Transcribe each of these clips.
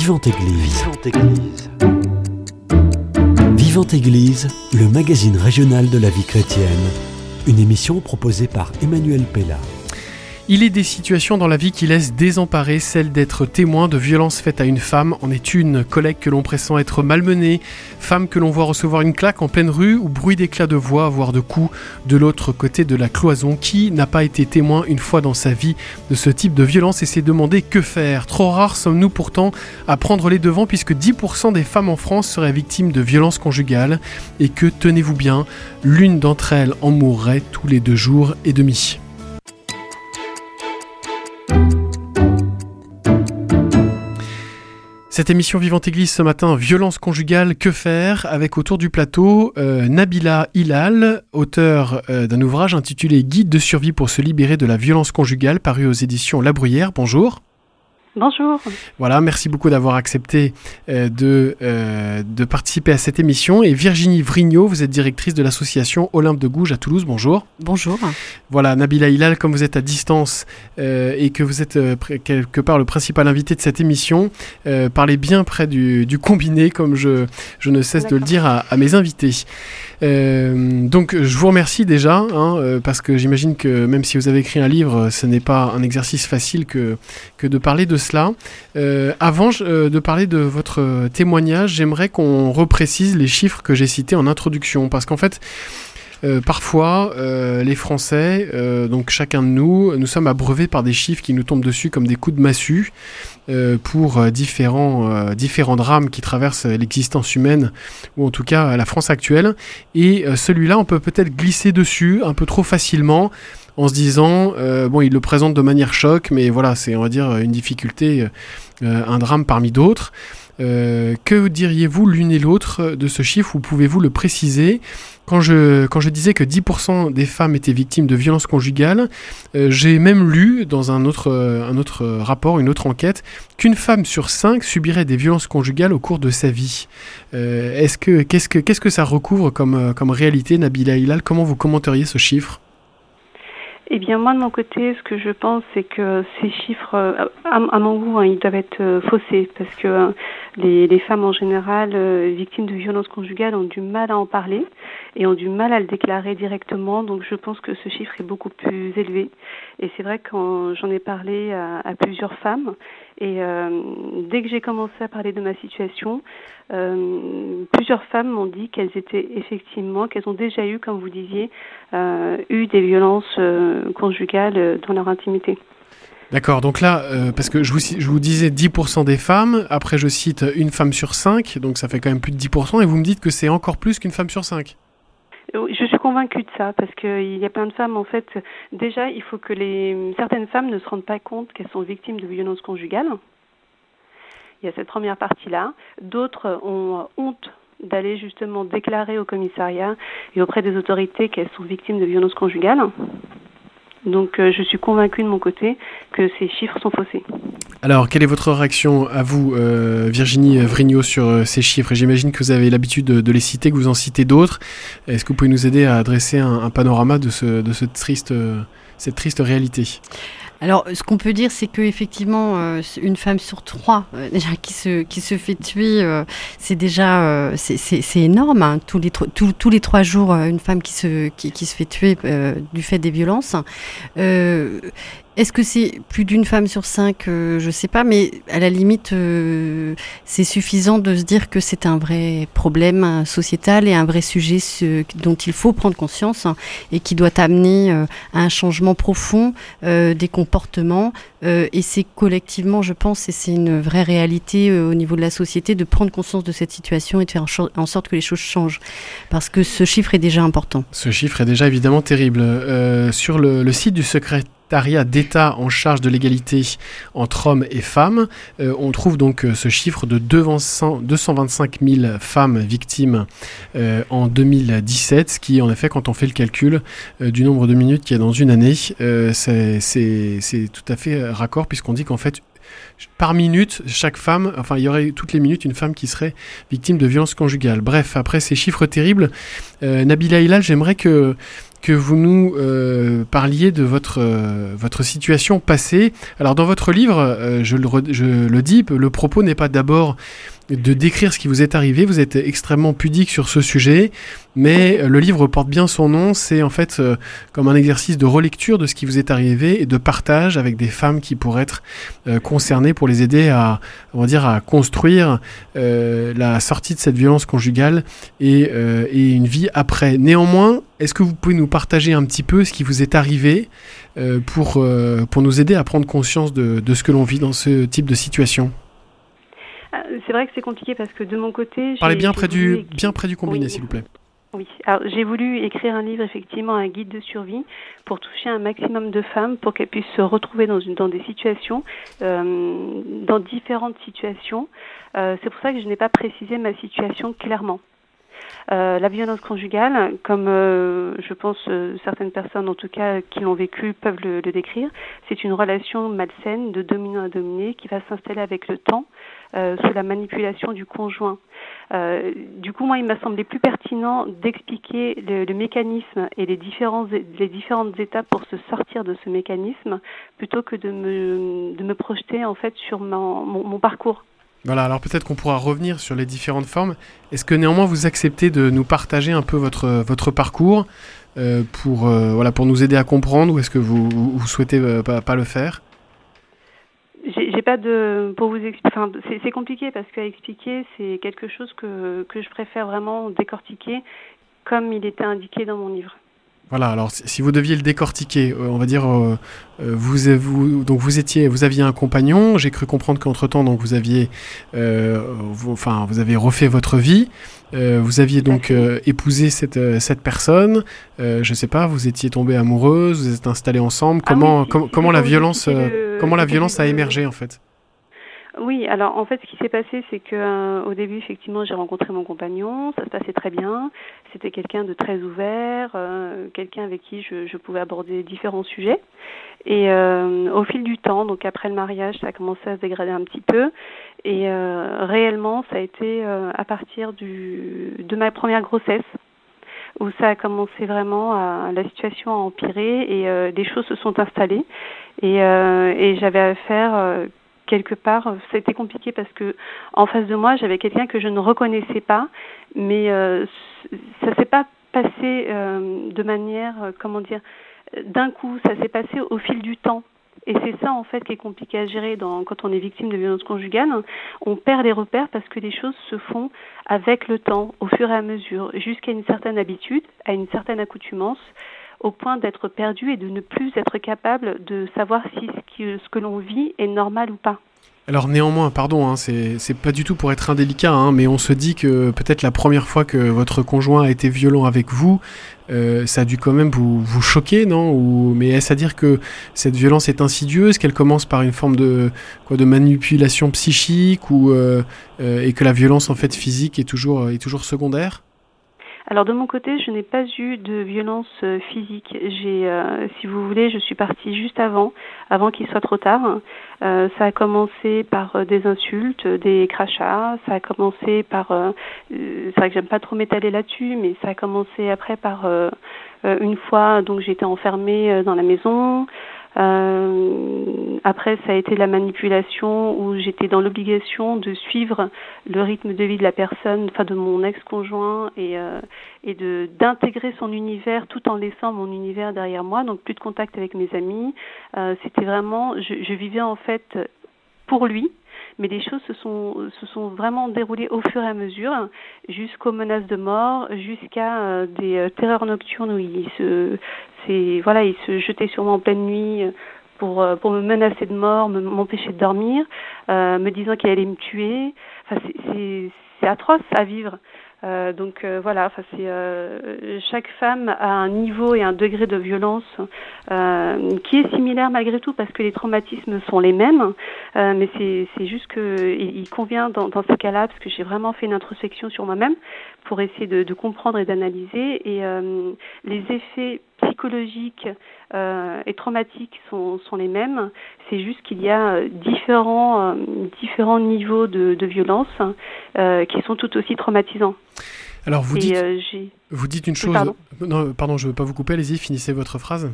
Vivante Église. Vivante Église, le magazine régional de la vie chrétienne. Une émission proposée par Emmanuel Pella. Il est des situations dans la vie qui laissent désemparer, celle d'être témoin de violences faites à une femme en est une. Collègue que l'on pressent être malmenée, femme que l'on voit recevoir une claque en pleine rue ou bruit d'éclats de voix, voire de coups de l'autre côté de la cloison. Qui n'a pas été témoin une fois dans sa vie de ce type de violence et s'est demandé que faire? Trop rares sommes-nous pourtant à prendre les devants puisque 10% des femmes en France seraient victimes de violences conjugales et que, tenez-vous bien, l'une d'entre elles en mourrait tous les 2 jours et demi. Cette émission Vivante Église ce matin, violence conjugale, que faire? Avec autour du plateau Nabila Hilal, auteur d'un ouvrage intitulé Guide de survie pour se libérer de la violence conjugale, paru aux éditions La Bruyère. Bonjour. Bonjour. Voilà, merci beaucoup d'avoir accepté de participer à cette émission. Et Virginie Vrignot, vous êtes directrice de l'association Olympe de Gouges à Toulouse. Bonjour. Bonjour. Voilà, Nabila Hilal, comme vous êtes à distance et que vous êtes quelque part le principal invité de cette émission, parlez bien près du combiné, comme je ne cesse de le dire à mes invités. Donc je vous remercie déjà, parce que j'imagine que même si vous avez écrit un livre, ce n'est pas un exercice facile que de parler de cela. Avant de parler de votre témoignage, j'aimerais qu'on reprécise les chiffres que j'ai cités en introduction, parce qu'en fait, parfois, les Français, donc chacun de nous sommes abreuvés par des chiffres qui nous tombent dessus comme des coups de massue pour différents drames qui traversent l'existence humaine, ou en tout cas la France actuelle. Et celui-là, on peut peut-être glisser dessus un peu trop facilement, en se disant, il le présente de manière choc, mais voilà, c'est, on va dire, une difficulté, un drame parmi d'autres. Que diriez-vous l'une et l'autre de ce chiffre, ou pouvez-vous le préciser? Quand je disais que 10% des femmes étaient victimes de violences conjugales, j'ai même lu dans un autre rapport, une autre enquête, qu'une femme sur 5 subirait des violences conjugales au cours de sa vie. Qu'est-ce que ça recouvre comme réalité, Nabila Hilal? Comment vous commenteriez ce chiffre? Eh bien, moi, de mon côté, ce que je pense, c'est que ces chiffres, à mon goût, ils doivent être faussés, parce que les femmes, en général, victimes de violences conjugales, ont du mal à en parler et ont du mal à le déclarer directement. Donc, je pense que ce chiffre est beaucoup plus élevé. Et c'est vrai que quand j'en ai parlé à plusieurs femmes, et dès que j'ai commencé à parler de ma situation, plusieurs femmes m'ont dit qu'elles ont déjà eu, comme vous disiez, eu des violences conjugales dans leur intimité. D'accord, donc là, parce que je vous disais 10% des femmes, après je cite une femme sur 5, donc ça fait quand même plus de 10%, et vous me dites que c'est encore plus qu'une femme sur 5. Je suis convaincue de ça, parce qu'il y a plein de femmes, en fait, déjà, il faut que certaines femmes ne se rendent pas compte qu'elles sont victimes de violences conjugales. Il y a cette première partie-là. D'autres ont honte d'aller justement déclarer au commissariat et auprès des autorités qu'elles sont victimes de violences conjugales. Donc je suis convaincue de mon côté que ces chiffres sont faussés. Alors, quelle est votre réaction à vous, Virginie Vrignot, sur ces chiffres? Et j'imagine que vous avez l'habitude de les citer, que vous en citez d'autres. Est-ce que vous pouvez nous aider à dresser un panorama de cette triste réalité? Alors, ce qu'on peut dire, c'est qu'effectivement, une femme sur 3 déjà qui se fait tuer, c'est déjà c'est énorme. Hein. Tous les 3 jours, une femme qui se fait tuer du fait des violences. Est-ce que c'est plus d'une femme sur 5? Je ne sais pas, mais à la limite, c'est suffisant de se dire que c'est un vrai problème sociétal et un vrai sujet dont il faut prendre conscience et qui doit amener à un changement profond des comportements. Et c'est collectivement, je pense, et c'est une vraie réalité au niveau de la société, de prendre conscience de cette situation et de faire en sorte que les choses changent. Parce que ce chiffre est déjà important. Ce chiffre est déjà évidemment terrible. Sur le site du secrétariat d'État en charge de l'égalité entre hommes et femmes, on trouve donc ce chiffre de 225 000 femmes victimes en 2017, ce qui en effet, quand on fait le calcul du nombre de minutes qu'il y a dans une année, c'est tout à fait raccord, puisqu'on dit qu'en fait par minute, chaque femme, il y aurait toutes les minutes une femme qui serait victime de violences conjugales. Bref, après ces chiffres terribles, Nabila Hilal, j'aimerais que que vous nous parliez de votre situation passée. Alors dans votre livre, je le dis, le propos n'est pas d'abord de décrire ce qui vous est arrivé, vous êtes extrêmement pudique sur ce sujet, mais le livre porte bien son nom, c'est en fait comme un exercice de relecture de ce qui vous est arrivé et de partage avec des femmes qui pourraient être concernées pour les aider à, on va dire, à construire la sortie de cette violence conjugale et une vie après. Néanmoins, est-ce que vous pouvez nous partager un petit peu ce qui vous est arrivé pour nous aider à prendre conscience de ce que l'on vit dans ce type de situation ? C'est vrai que c'est compliqué parce que de mon côté... Parlez bien près du combiné, oui, s'il vous plaît. Oui, alors j'ai voulu écrire un livre, effectivement, un guide de survie pour toucher un maximum de femmes, pour qu'elles puissent se retrouver dans des situations, dans différentes situations. C'est pour ça que je n'ai pas précisé ma situation clairement. La violence conjugale, comme je pense certaines personnes en tout cas qui l'ont vécu peuvent le décrire, c'est une relation malsaine de dominant à dominé qui va s'installer avec le temps sous la manipulation du conjoint. Du coup, moi, il m'a semblé plus pertinent d'expliquer le mécanisme et les différentes étapes pour se sortir de ce mécanisme plutôt que de me projeter en fait sur mon parcours. Voilà, alors peut-être qu'on pourra revenir sur les différentes formes. Est-ce que néanmoins vous acceptez de nous partager un peu votre parcours pour nous aider à comprendre, ou est-ce que vous souhaitez pas le faire ? J'ai pas de pour vous expliquer. Enfin, c'est compliqué parce qu'à expliquer, c'est quelque chose que je préfère vraiment décortiquer comme il était indiqué dans mon livre. Voilà, alors si vous deviez le décortiquer, on va dire, vous aviez un compagnon. J'ai cru comprendre qu'entre-temps, donc vous aviez refait votre vie. Vous aviez donc épousé cette personne. Je sais pas, vous étiez tombée amoureuse, vous êtes installés ensemble. Comment la violence a émergé en fait? Oui, alors en fait, ce qui s'est passé, c'est que au début, effectivement, j'ai rencontré mon compagnon, ça se passait très bien. C'était quelqu'un de très ouvert, quelqu'un avec qui je pouvais aborder différents sujets. Et au fil du temps, donc après le mariage, ça a commencé à se dégrader un petit peu. Et réellement, ça a été à partir de ma première grossesse où ça a commencé vraiment la situation a empiré et les choses se sont installées. Et j'avais affaire quelque part, ça a été compliqué parce que en face de moi, j'avais quelqu'un que je ne reconnaissais pas, mais ça s'est pas passé de manière, d'un coup, ça s'est passé au fil du temps. Et c'est ça en fait qui est compliqué à gérer quand on est victime de violence conjugale. On perd les repères parce que les choses se font avec le temps, au fur et à mesure, jusqu'à une certaine habitude, à une certaine accoutumance, au point d'être perdu et de ne plus être capable de savoir si ce que l'on vit est normal ou pas. Alors néanmoins, pardon, c'est pas du tout pour être indélicat, mais on se dit que peut-être la première fois que votre conjoint a été violent avec vous, ça a dû quand même vous choquer, non? Mais est-ce à dire que cette violence est insidieuse, qu'elle commence par une forme de manipulation psychique et que la violence en fait physique est toujours secondaire? Alors de mon côté, je n'ai pas eu de violence physique. Si vous voulez, je suis partie juste avant qu'il soit trop tard. Ça a commencé par des insultes, des crachats. Ça a commencé par, c'est vrai que j'aime pas trop m'étaler là-dessus, mais ça a commencé après par une fois, donc j'étais enfermée dans la maison. Après, ça a été la manipulation où j'étais dans l'obligation de suivre le rythme de vie de la personne, enfin de mon ex-conjoint et d'intégrer son univers tout en laissant mon univers derrière moi, donc plus de contact avec mes amis. C'était vraiment, je vivais en fait pour lui. Mais les choses se sont vraiment déroulées au fur et à mesure, jusqu'aux menaces de mort, jusqu'à des terreurs nocturnes où il se jetait sur moi en pleine nuit pour me menacer de mort, m'empêcher de dormir, me disant qu'il allait me tuer. Enfin, c'est atroce à vivre. Chaque femme a un niveau et un degré de violence qui est similaire malgré tout parce que les traumatismes sont les mêmes, mais c'est juste que il convient dans ces cas-là, parce que j'ai vraiment fait une introspection sur moi-même pour essayer de comprendre et d'analyser, et les effets psychologiques et traumatiques sont les mêmes. C'est juste qu'il y a différents niveaux de violence qui sont tout aussi traumatisants. Alors vous dites j'ai... vous dites une Oui, chose. pardon. Non, pardon, je ne veux pas vous couper. Allez-y, finissez votre phrase.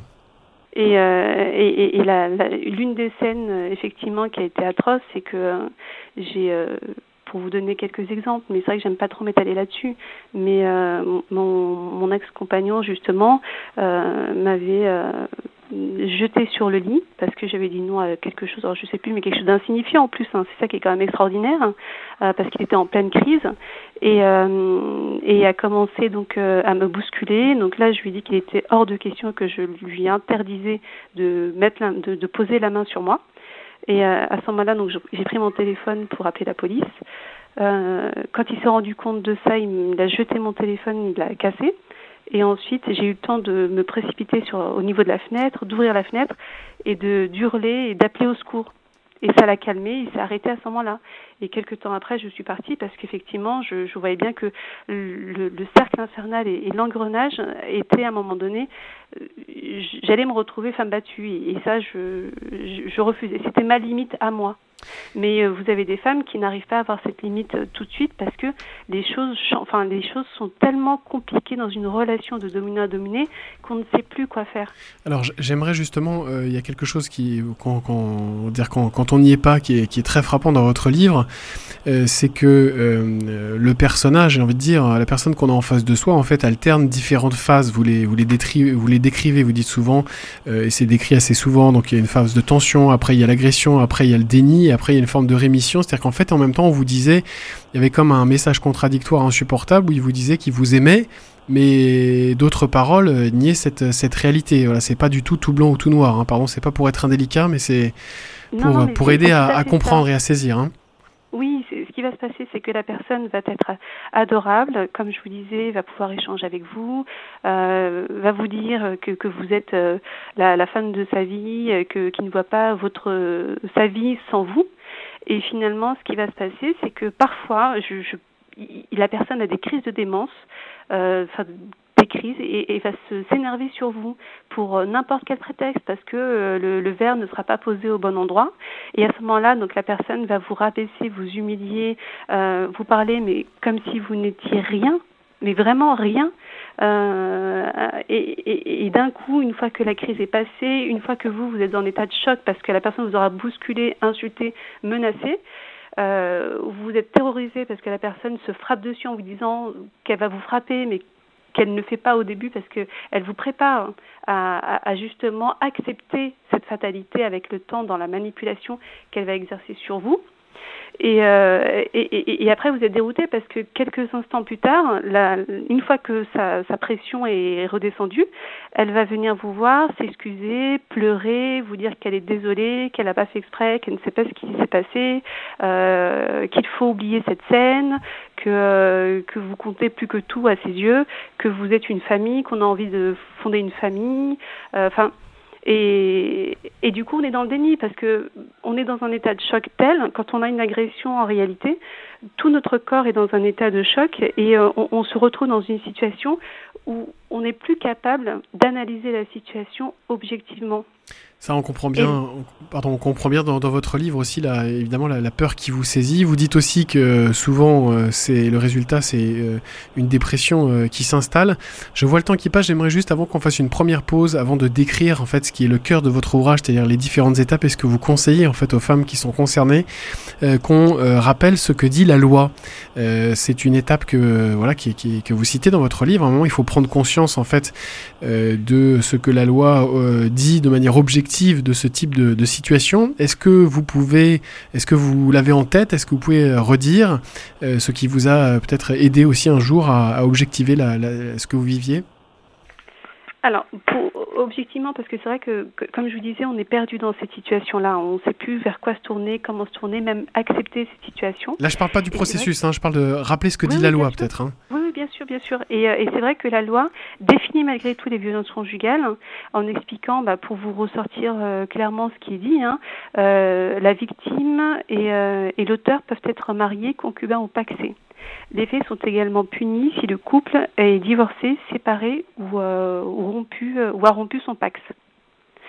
L'une des scènes, effectivement, qui a été atroce, c'est que j'ai, pour vous donner quelques exemples, mais c'est vrai que j'aime pas trop m'étaler là-dessus, mais mon ex-compagnon, justement, m'avait jeté sur le lit parce que j'avais dit non à quelque chose, alors je sais plus, mais quelque chose d'insignifiant en plus, hein, c'est ça qui est quand même extraordinaire, parce qu'il était en pleine crise et a commencé donc à me bousculer. Donc là, je lui ai dit qu'il était hors de question que je lui interdisais de poser la main sur moi. Et à ce moment-là, donc j'ai pris mon téléphone pour appeler la police. Quand il s'est rendu compte de ça, il a jeté mon téléphone, il l'a cassé. Et ensuite, j'ai eu le temps de me précipiter au niveau de la fenêtre, d'ouvrir la fenêtre et d'hurler et d'appeler au secours. Et ça l'a calmé, il s'est arrêté à ce moment-là. Et quelques temps après, je suis partie parce qu'effectivement, je voyais bien que le cercle infernal et l'engrenage étaient à un moment donné, j'allais me retrouver femme battue. Et ça, je refusais. C'était ma limite à moi. Mais vous avez des femmes qui n'arrivent pas à avoir cette limite tout de suite parce que les choses sont tellement compliquées dans une relation de dominant à dominé qu'on ne sait plus quoi faire. Alors j'aimerais justement, il y a quelque chose quand on n'y est pas, qui est très frappant dans votre livre, c'est que le personnage, j'ai envie de dire, la personne qu'on a en face de soi, en fait, alterne différentes phases. Vous les décrivez, vous dites souvent, et c'est décrit assez souvent. Donc il y a une phase de tension, après il y a l'agression, après il y a le déni, après il y a une forme de rémission. C'est-à-dire qu'en fait, en même temps, on vous disait, il y avait comme un message contradictoire insupportable où il vous disait qu'il vous aimait, mais d'autres paroles niaient cette réalité. Voilà, c'est pas du tout blanc ou tout noir. Hein. Pardon, c'est pas pour être indélicat, mais c'est pour aider à comprendre et à saisir. Hein. Oui, ce qui va se passer, c'est que la personne va être adorable, comme je vous disais, va pouvoir échanger avec vous, va vous dire que vous êtes la femme de sa vie, qu'il ne voit pas sa vie sans vous. Et finalement, ce qui va se passer, c'est que parfois, la personne a des crises de démence, des crises, et va s'énerver sur vous pour n'importe quel prétexte, parce que le verre ne sera pas posé au bon endroit. Et à ce moment-là, donc la personne va vous rabaisser, vous humilier, vous parler, mais comme si vous n'étiez rien, mais vraiment rien. Et d'un coup, une fois que la crise est passée, une fois que vous êtes en état de choc parce que la personne vous aura bousculé, insulté, menacé, vous êtes terrorisé parce que la personne se frappe dessus en vous disant qu'elle va vous frapper, mais qu'elle ne fait pas au début parce qu'elle vous prépare à justement accepter cette fatalité avec le temps dans la manipulation qu'elle va exercer sur vous. Et après, vous êtes dérouté parce que quelques instants plus tard, une fois que sa pression est redescendue, elle va venir vous voir, s'excuser, pleurer, vous dire qu'elle est désolée, qu'elle n'a pas fait exprès, qu'elle ne sait pas ce qui s'est passé, qu'il faut oublier cette scène, que vous comptez plus que tout à ses yeux, que vous êtes une famille, qu'on a envie de fonder une famille, Et du coup, on est dans le déni parce que on est dans un état de choc tel, quand on a une agression, en réalité, tout notre corps est dans un état de choc et on se retrouve dans une situation où on n'est plus capable d'analyser la situation objectivement. Ça, on comprend bien. On comprend bien dans votre livre aussi, évidemment, la peur qui vous saisit. Vous dites aussi que souvent, le résultat, c'est une dépression qui s'installe. Je vois le temps qui passe. J'aimerais juste, avant qu'on fasse une première pause, avant de décrire en fait ce qui est le cœur de votre ouvrage, c'est-à-dire les différentes étapes, et ce que vous conseillez en fait aux femmes qui sont concernées, qu'on rappelle ce que dit la loi. C'est une étape que vous citez dans votre livre. À un moment, il faut prendre conscience en fait de ce que la loi dit de manière objective de ce type de situation. Est-ce que vous l'avez en tête? Est-ce que vous pouvez redire ce qui vous a peut-être aidé aussi un jour à objectiver ce que vous viviez? Alors, objectivement, parce que c'est vrai que, comme je vous disais, on est perdu dans cette situation-là. On ne sait plus vers quoi se tourner, comment se tourner, même accepter cette situation. Là, je ne parle pas du processus, je parle de rappeler ce que dit la loi, peut-être. Hein. Oui, bien sûr, bien sûr. Et c'est vrai que la loi définit malgré tout les violences conjugales en expliquant, pour vous ressortir clairement ce qui est dit, la victime et l'auteur peuvent être mariés, concubins ou pacsés. Les faits sont également punis si le couple est divorcé, séparé ou a rompu son pax.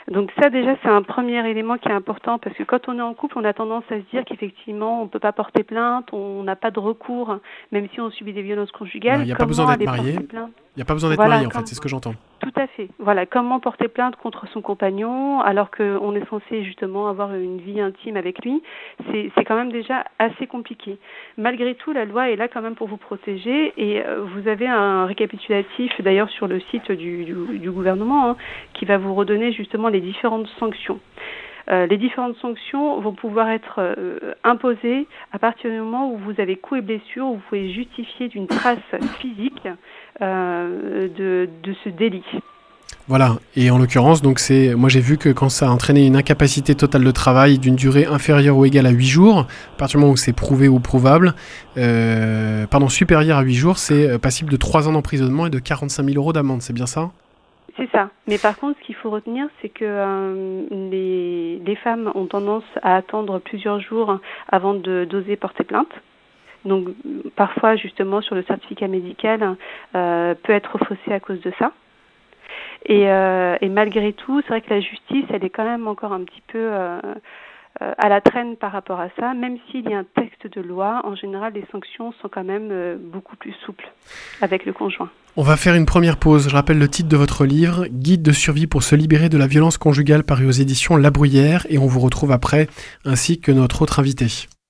Donc ça déjà c'est un premier élément qui est important parce que quand on est en couple on a tendance à se dire qu'effectivement on ne peut pas porter plainte, on n'a pas de recours même si on subit des violences conjugales. Il n'y a pas besoin d'être marié. Il n'y a pas besoin d'être marié en fait, c'est ce que j'entends. Tout à fait. Voilà, comment porter plainte contre son compagnon alors qu'on est censé justement avoir une vie intime avec lui, c'est quand même déjà assez compliqué. Malgré tout, la loi est là quand même pour vous protéger et vous avez un récapitulatif d'ailleurs sur le site du gouvernement qui va vous redonner justement les différentes sanctions. Les différentes sanctions vont pouvoir être imposées à partir du moment où vous avez coups et blessures, où vous pouvez justifier d'une trace physique de ce délit. Voilà, et en l'occurrence, donc moi j'ai vu que quand ça a entraîné une incapacité totale de travail d'une durée inférieure ou égale à 8 jours, à partir du moment où c'est prouvé ou prouvable, supérieur à 8 jours, c'est passible de 3 ans d'emprisonnement et de 45 000 € d'amende, c'est bien ça ? C'est ça. Mais par contre, ce qu'il faut retenir, c'est que les femmes ont tendance à attendre plusieurs jours avant d'oser porter plainte. Donc, parfois, justement, sur le certificat médical, peut être faussé à cause de ça. Et malgré tout, c'est vrai que la justice, elle est quand même encore un petit peu à la traîne par rapport à ça. Même s'il y a un texte de loi, en général, les sanctions sont quand même beaucoup plus souples avec le conjoint. On va faire une première pause. Je rappelle le titre de votre livre, Guide de survie pour se libérer de la violence conjugale, paru aux éditions La Bruyère. Et on vous retrouve après, ainsi que notre autre invité.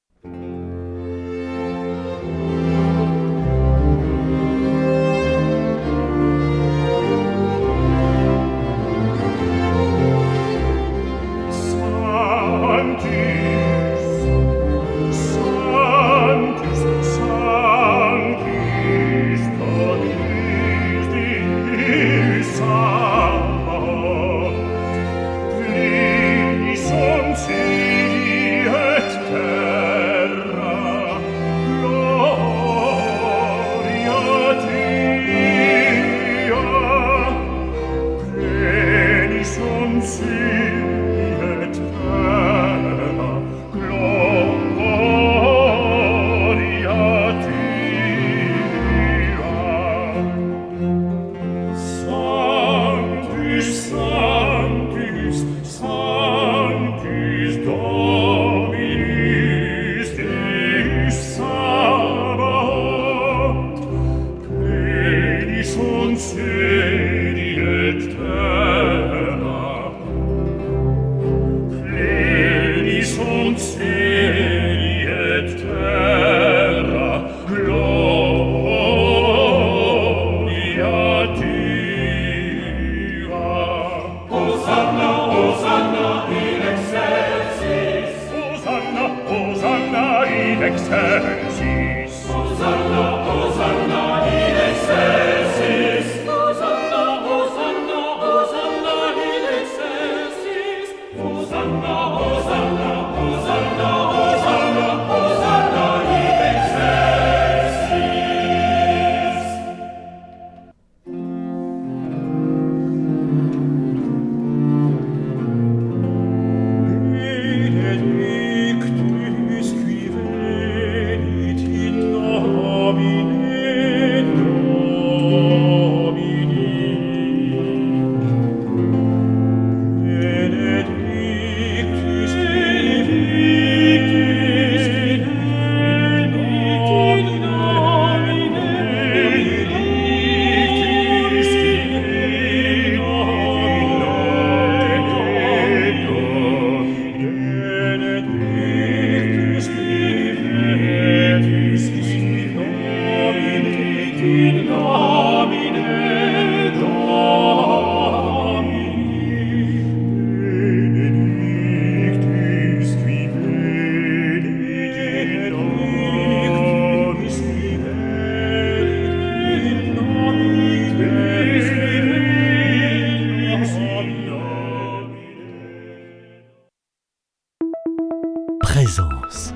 Présence.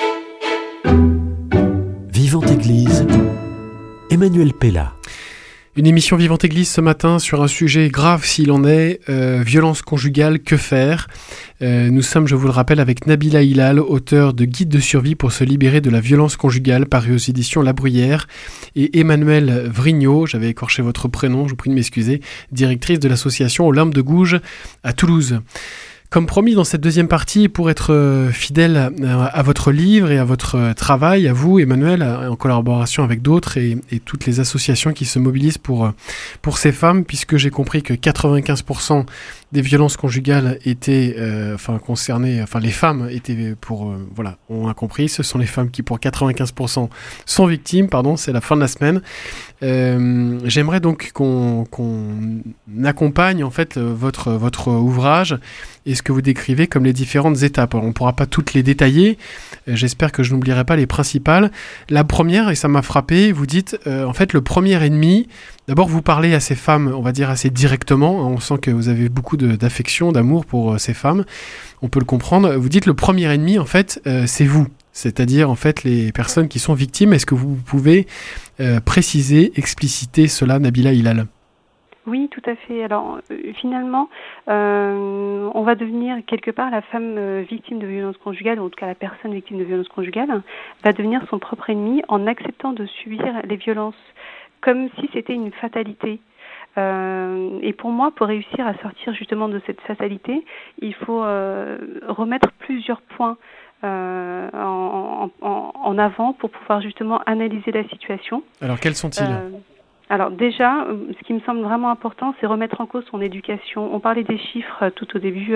Vivante Église, Emmanuel Pella. Une émission Vivante Église ce matin sur un sujet grave s'il en est, violence conjugale, que faire ? Nous sommes, je vous le rappelle, avec Nabila Hilal, auteur de Guide de survie pour se libérer de la violence conjugale, paru aux éditions La Bruyère, et Emmanuelle Vrignot, j'avais écorché votre prénom, je vous prie de m'excuser, directrice de l'association Olympe de Gouges à Toulouse. Comme promis, dans cette deuxième partie, pour être fidèle à votre livre et à votre travail, à vous, Emmanuelle, en collaboration avec d'autres et toutes les associations qui se mobilisent pour ces femmes, puisque j'ai compris que 95% des violences conjugales étaient concernées, les femmes étaient on a compris, ce sont les femmes qui pour 95% sont victimes, c'est la fin de la semaine. J'aimerais donc qu'on accompagne en fait votre ouvrage et ce que vous décrivez comme les différentes étapes. Alors, on ne pourra pas toutes les détailler, j'espère que je n'oublierai pas les principales. La première, et ça m'a frappé, vous dites en fait le premier ennemi. D'abord, vous parlez à ces femmes, on va dire assez directement. On sent que vous avez beaucoup d'affection, d'amour pour ces femmes. On peut le comprendre. Vous dites le premier ennemi, en fait, c'est vous. C'est-à-dire, en fait, les personnes qui sont victimes. Est-ce que vous pouvez préciser, expliciter cela, Nabila Hilal ? Oui, tout à fait. Alors, finalement, on va devenir quelque part la femme victime de violence conjugale, ou en tout cas la personne victime de violence conjugale, va devenir son propre ennemi en acceptant de subir les violences, comme si c'était une fatalité. Et pour moi, pour réussir à sortir justement de cette fatalité, il faut remettre plusieurs points en avant pour pouvoir justement analyser la situation. Alors, quels sont-ils ? Alors déjà, ce qui me semble vraiment important, c'est remettre en cause son éducation. On parlait des chiffres tout au début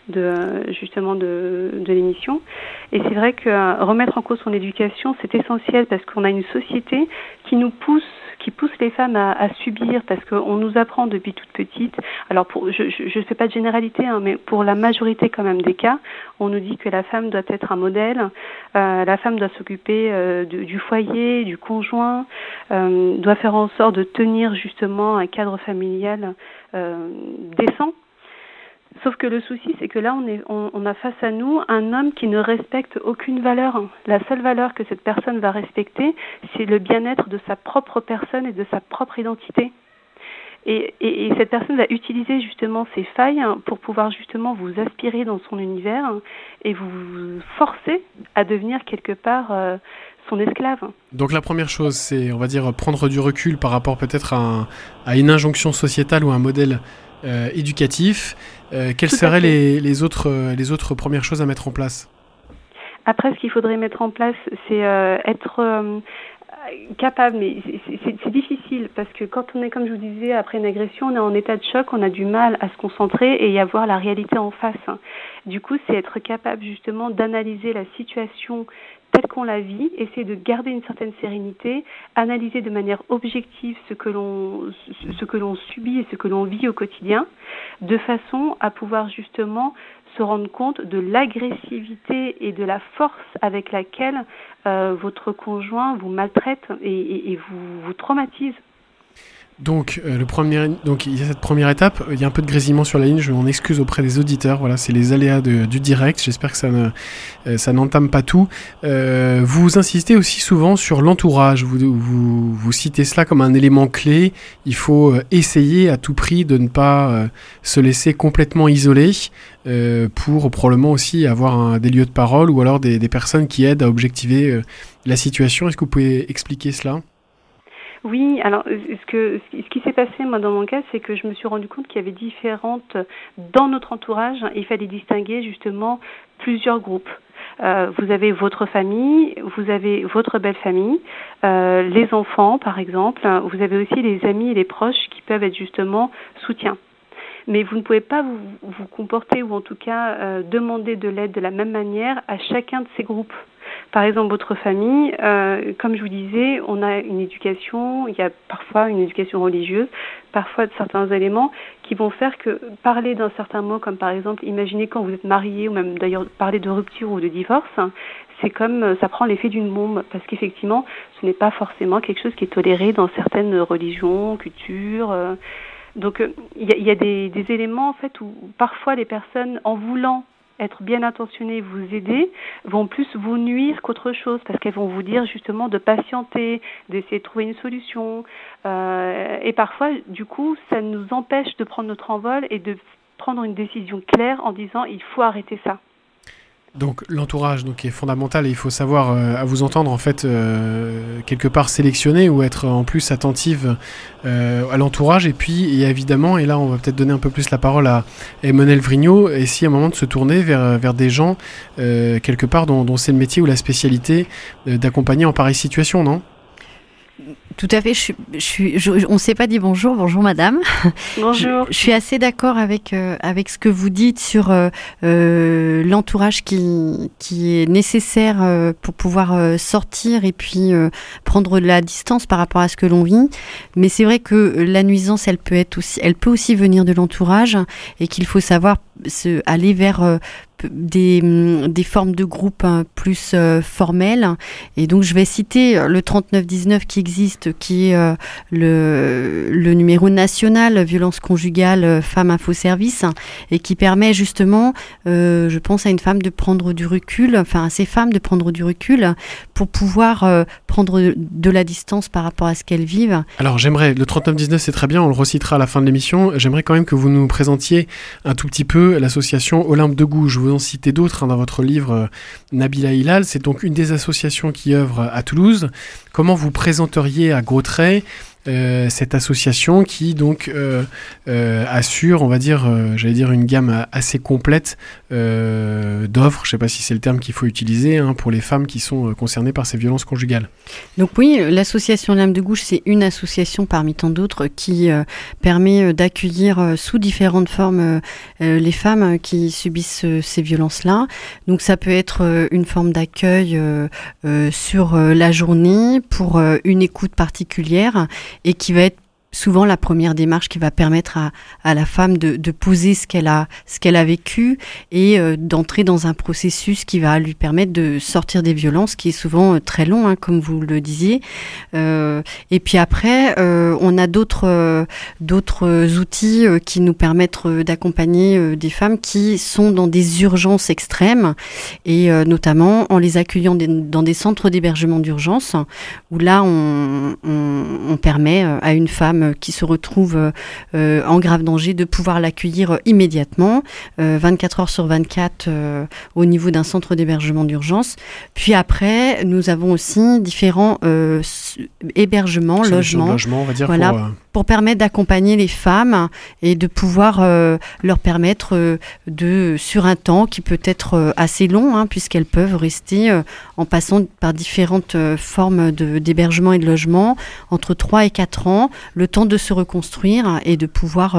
de l'émission. Et c'est vrai que remettre en cause son éducation, c'est essentiel parce qu'on a une société qui pousse les femmes à subir, parce qu'on nous apprend depuis toute petite. Alors je fais pas de généralité, mais pour la majorité quand même des cas, on nous dit que la femme doit être un modèle, la femme doit s'occuper du foyer, du conjoint, doit faire en sorte de tenir justement un cadre familial décent. Sauf que le souci, c'est que là, on a face à nous un homme qui ne respecte aucune valeur. La seule valeur que cette personne va respecter, c'est le bien-être de sa propre personne et de sa propre identité. Et cette personne va utiliser justement ces failles pour pouvoir justement vous aspirer dans son univers et vous forcer à devenir quelque part son esclave. Donc la première chose, c'est, on va dire, prendre du recul par rapport peut-être à une injonction sociétale ou un modèle éducatif. Quelles seraient les autres premières choses à mettre en place ? Après, ce qu'il faudrait mettre en place, c'est être capable, mais c'est difficile parce que quand on est, comme je vous disais, après une agression, on est en état de choc, on a du mal à se concentrer et y avoir la réalité en face. Du coup, c'est être capable justement d'analyser la situation telle qu'on la vit, essayer de garder une certaine sérénité, analyser de manière objective ce que l'on subit et ce que l'on vit au quotidien, de façon à pouvoir justement se rendre compte de l'agressivité et de la force avec laquelle votre conjoint vous maltraite et vous traumatise. Donc, il y a cette première étape. Il y a un peu de grésillement sur la ligne. Je m'en excuse auprès des auditeurs. Voilà, c'est les aléas du direct. J'espère que ça n'entame pas tout. Vous insistez aussi souvent sur l'entourage. Vous citez cela comme un élément clé. Il faut essayer à tout prix de ne pas se laisser complètement isoler pour probablement aussi avoir des lieux de parole ou alors des personnes qui aident à objectiver la situation. Est-ce que vous pouvez expliquer cela ? Oui, alors ce qui s'est passé moi dans mon cas, c'est que je me suis rendu compte qu'il y avait dans notre entourage, il fallait distinguer justement plusieurs groupes. Vous avez votre famille, vous avez votre belle famille, les enfants par exemple, vous avez aussi les amis et les proches qui peuvent être justement soutiens. Mais vous ne pouvez pas vous comporter ou en tout cas demander de l'aide de la même manière à chacun de ces groupes. Par exemple, votre famille, comme je vous disais, on a une éducation, il y a parfois une éducation religieuse, parfois de certains éléments qui vont faire que parler d'un certain mot, comme par exemple, imaginez quand vous êtes marié, ou même d'ailleurs parler de rupture ou de divorce, c'est comme ça prend l'effet d'une bombe, parce qu'effectivement, ce n'est pas forcément quelque chose qui est toléré dans certaines religions, cultures. Donc, il y a des éléments en fait où parfois les personnes, en voulant être bien intentionnées, vous aider, vont plus vous nuire qu'autre chose, parce qu'elles vont vous dire justement de patienter, d'essayer de trouver une solution. Et parfois, du coup, ça nous empêche de prendre notre envol et de prendre une décision claire en disant il faut arrêter ça. Donc l'entourage est fondamental et il faut savoir, à vous entendre en fait, quelque part sélectionner ou être en plus attentive à l'entourage et évidemment, et là on va peut-être donner un peu plus la parole à Emmanuel Vrignot, essayer à un moment de se tourner vers des gens quelque part dont c'est le métier ou la spécialité d'accompagner en pareille situation, non ? Tout à fait. On ne s'est pas dit bonjour. Bonjour, madame. Bonjour. Je suis assez d'accord avec ce que vous dites sur l'entourage qui est nécessaire pour pouvoir sortir et puis prendre de la distance par rapport à ce que l'on vit. Mais c'est vrai que la nuisance, elle peut aussi venir de l'entourage et qu'il faut savoir aller vers des formes de groupes plus formelles. Et donc, je vais citer le 3919 qui existe, qui est le numéro national violence conjugale Femmes Info Service, et qui permet justement, je pense à une femme de prendre du recul, enfin à ces femmes de prendre du recul pour pouvoir prendre de la distance par rapport à ce qu'elles vivent. Alors j'aimerais, le 3919 c'est très bien, on le recitera à la fin de l'émission, j'aimerais quand même que vous nous présentiez un tout petit peu l'association Olympe de Gouges. Vous en citez d'autres dans votre livre Nabila Hilal, c'est donc une des associations qui œuvre à Toulouse. Comment vous présenteriez à gros traits cette association qui donc assure, on va dire, une gamme assez complète d'offres, je ne sais pas si c'est le terme qu'il faut utiliser, pour les femmes qui sont concernées par ces violences conjugales. Donc oui, l'association L'Âme de Gouges, c'est une association parmi tant d'autres qui permet d'accueillir sous différentes formes les femmes qui subissent ces violences-là. Donc ça peut être une forme d'accueil sur la journée pour une écoute particulière, et qui va être souvent la première démarche qui va permettre à la femme de poser ce qu'elle a vécu et d'entrer dans un processus qui va lui permettre de sortir des violences, qui est souvent très long, comme vous le disiez. Et puis après, on a d'autres outils qui nous permettent d'accompagner des femmes qui sont dans des urgences extrêmes, et notamment en les accueillant dans des centres d'hébergement d'urgence, où là on permet à une femme qui se retrouve en grave danger de pouvoir l'accueillir immédiatement, 24 heures sur 24 au niveau d'un centre d'hébergement d'urgence. Puis après, nous avons aussi différents hébergements, logements, on va dire, voilà, pour permettre d'accompagner les femmes et de pouvoir leur permettre sur un temps qui peut être assez long, puisqu'elles peuvent rester en passant par différentes formes d'hébergement et de logement entre 3 et 4 ans, le temps de se reconstruire et de pouvoir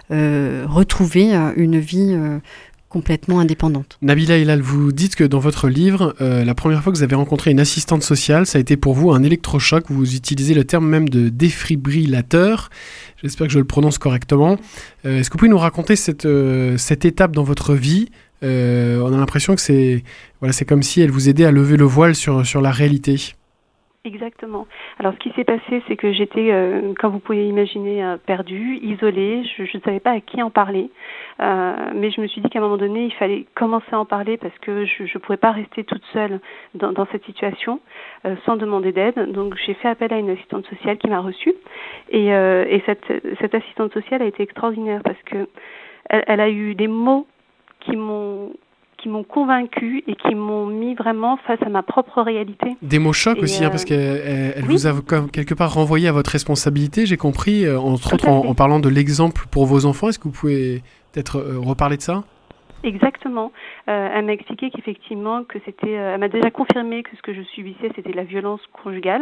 retrouver une vie complètement indépendante. Nabila Hilal, vous dites que dans votre livre, la première fois que vous avez rencontré une assistante sociale, ça a été pour vous un électrochoc. Vous utilisez le terme même de défibrillateur. J'espère que je le prononce correctement. Est-ce que vous pouvez nous raconter cette étape dans votre vie ? On a l'impression que c'est comme si elle vous aidait à lever le voile sur la réalité. Exactement. Alors, ce qui s'est passé, c'est que j'étais, comme vous pouvez imaginer, perdue, isolée. Je ne savais pas à qui en parler. Mais je me suis dit qu'à un moment donné, il fallait commencer à en parler parce que je ne pouvais pas rester toute seule dans cette situation sans demander d'aide. Donc, j'ai fait appel à une assistante sociale qui m'a reçue. Et cette assistante sociale a été extraordinaire parce que elle a eu des mots qui m'ont convaincue et qui m'ont mis vraiment face à ma propre réalité. Des mots chocs aussi, parce qu'elle oui, vous a quelque part renvoyé à votre responsabilité, j'ai compris, entre autres en parlant de l'exemple pour vos enfants. Est-ce que vous pouvez peut-être reparler de ça ? Exactement. Elle m'a expliqué qu'effectivement, elle m'a déjà confirmé que ce que je subissais, c'était la violence conjugale,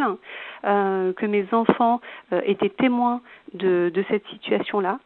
que mes enfants étaient témoins de cette situation-là.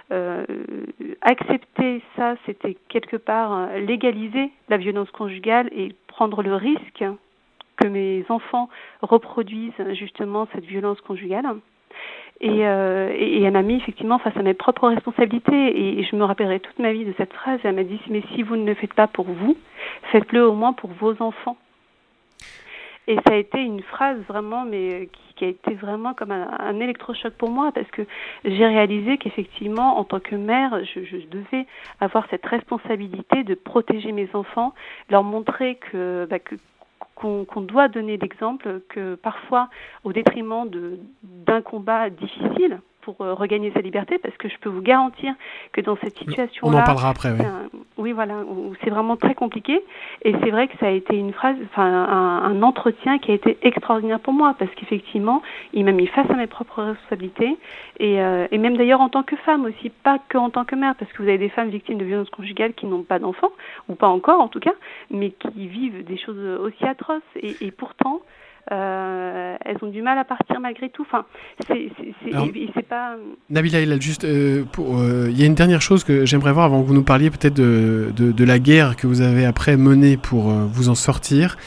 Accepter ça, c'était quelque part légaliser la violence conjugale et prendre le risque que mes enfants reproduisent justement cette violence conjugale. Et elle m'a mis effectivement face à mes propres responsabilités, et je me rappellerai toute ma vie de cette phrase. Elle m'a dit: mais si vous ne le faites pas pour vous, faites-le au moins pour vos enfants. Et ça a été une phrase vraiment, mais qui a été vraiment comme un électrochoc pour moi, parce que j'ai réalisé qu'effectivement, en tant que mère, je devais avoir cette responsabilité de protéger mes enfants, leur montrer qu'on doit donner l'exemple, que parfois, au détriment d'un combat difficile, pour regagner sa liberté, parce que je peux vous garantir que dans cette situation-là... On en parlera après, oui. Oui, voilà, où c'est vraiment très compliqué. Et c'est vrai que ça a été un entretien qui a été extraordinaire pour moi, parce qu'effectivement, il m'a mis face à mes propres responsabilités, et même d'ailleurs en tant que femme aussi, pas que en tant que mère, parce que vous avez des femmes victimes de violences conjugales qui n'ont pas d'enfants, ou pas encore en tout cas, mais qui vivent des choses aussi atroces, et pourtant... elles ont du mal à partir malgré tout. Enfin, c'est pas. Nabila Hilal, juste il y a une dernière chose que j'aimerais voir avant que vous nous parliez peut-être de la guerre que vous avez après menée pour vous en sortir.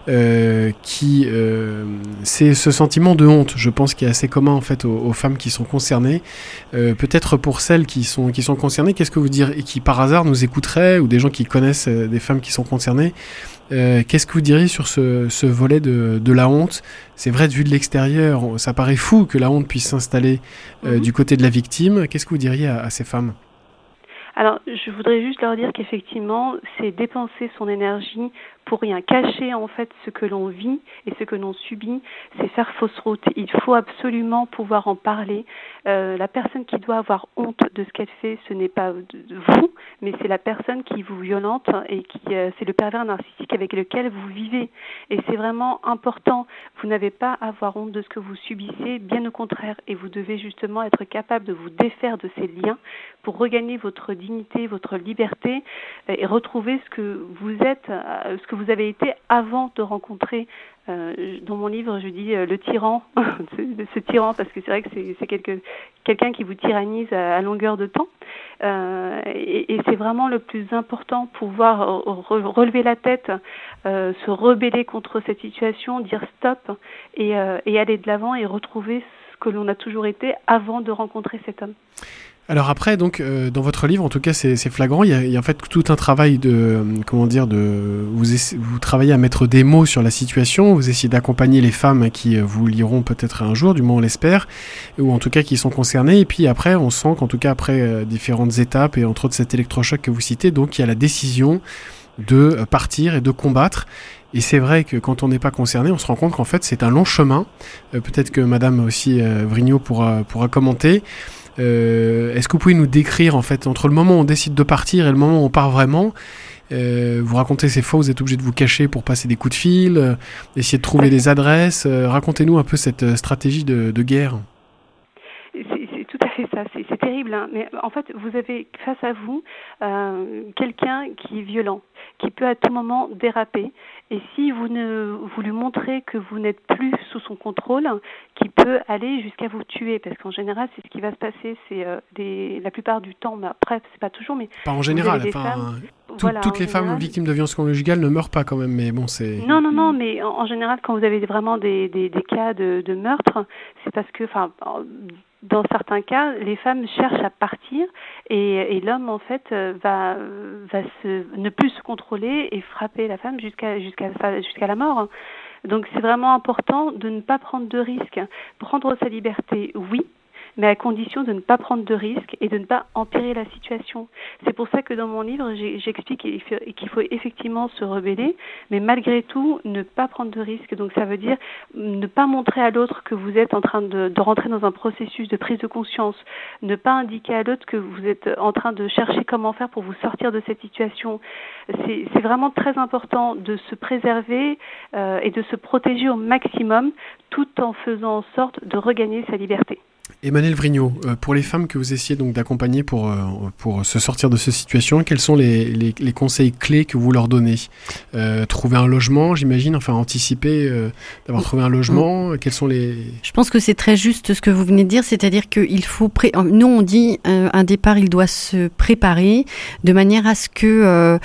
C'est ce sentiment de honte, je pense, qui est assez commun en fait aux femmes qui sont concernées. Peut-être pour celles qui sont concernées, qu'est-ce que vous diriez, et qui par hasard nous écouteraient, ou des gens qui connaissent des femmes qui sont concernées, qu'est-ce que vous diriez sur ce volet de la honte? C'est vrai, vu de l'extérieur, ça paraît fou que la honte puisse s'installer du côté de la victime. Qu'est-ce que vous diriez à ces femmes? Alors, je voudrais juste leur dire qu'effectivement, c'est dépenser son énergie pour rien, cacher en fait ce que l'on vit et ce que l'on subit, c'est faire fausse route. Il faut absolument pouvoir en parler. La personne qui doit avoir honte de ce qu'elle fait, ce n'est pas vous, mais c'est la personne qui vous violente et c'est le pervers narcissique avec lequel vous vivez. Et c'est vraiment important. Vous n'avez pas à avoir honte de ce que vous subissez, bien au contraire. Et vous devez justement être capable de vous défaire de ces liens pour regagner votre dignité, votre liberté et retrouver ce que vous êtes, ce que vous avez été avant de rencontrer. Dans mon livre, je dis le tyran, ce tyran, parce que c'est vrai que c'est quelqu'un qui vous tyrannise à longueur de temps. Et c'est vraiment le plus important, pouvoir relever la tête, se rebeller contre cette situation, dire stop et aller de l'avant et retrouver ce que l'on a toujours été avant de rencontrer cet homme. Alors après, donc, dans votre livre, en tout cas, c'est flagrant. Il y a en fait tout un travail vous travaillez à mettre des mots sur la situation. Vous essayez d'accompagner les femmes qui vous liront peut-être un jour, du moins on l'espère, ou en tout cas qui sont concernées. Et puis après, on sent qu'en tout cas après différentes étapes et entre autres cet électrochoc que vous citez, donc il y a la décision de partir et de combattre. Et c'est vrai que quand on n'est pas concerné, on se rend compte qu'en fait c'est un long chemin. Peut-être que Madame aussi Vrignot pourra commenter. Est-ce que vous pouvez nous décrire en fait entre le moment où on décide de partir et le moment où on part vraiment? Vous racontez ces fois où vous êtes obligé de vous cacher pour passer des coups de fil, essayer de trouver des adresses. Racontez-nous un peu cette stratégie de guerre. C'est tout à fait ça, c'est terrible, hein. Mais en fait vous avez face à vous quelqu'un qui est violent, qui peut à tout moment déraper, et si vous lui montrez que vous n'êtes plus sous son contrôle, qui peut aller jusqu'à vous tuer, parce qu'en général c'est ce qui va se passer, c'est la plupart du temps, mais après c'est pas toujours, mais pas en général, toutes les femmes victimes de violences conjugales ne meurent pas quand même, mais bon c'est... Non, mais en général quand vous avez vraiment des cas de meurtre, c'est parce que, dans certains cas, les femmes cherchent à partir et l'homme en fait va ne plus se contrôler et frapper la femme jusqu'à la mort. Donc c'est vraiment important de ne pas prendre de risques. Prendre sa liberté, oui, mais à condition de ne pas prendre de risques et de ne pas empirer la situation. C'est pour ça que dans mon livre, j'explique qu'il faut effectivement se rebeller, mais malgré tout, ne pas prendre de risques. Donc ça veut dire ne pas montrer à l'autre que vous êtes en train de rentrer dans un processus de prise de conscience, ne pas indiquer à l'autre que vous êtes en train de chercher comment faire pour vous sortir de cette situation. C'est vraiment très important de se préserver et de se protéger au maximum, tout en faisant en sorte de regagner sa liberté. Emmanuel Vrignot, pour les femmes que vous essayez donc d'accompagner pour se sortir de cette situation, quels sont les conseils clés que vous leur donnez? Trouver un logement, j'imagine, anticiper d'avoir trouvé un logement. Quels sont les... Je pense que c'est très juste ce que vous venez de dire, c'est-à-dire qu'il faut... Nous, on dit un départ, il doit se préparer de manière à ce que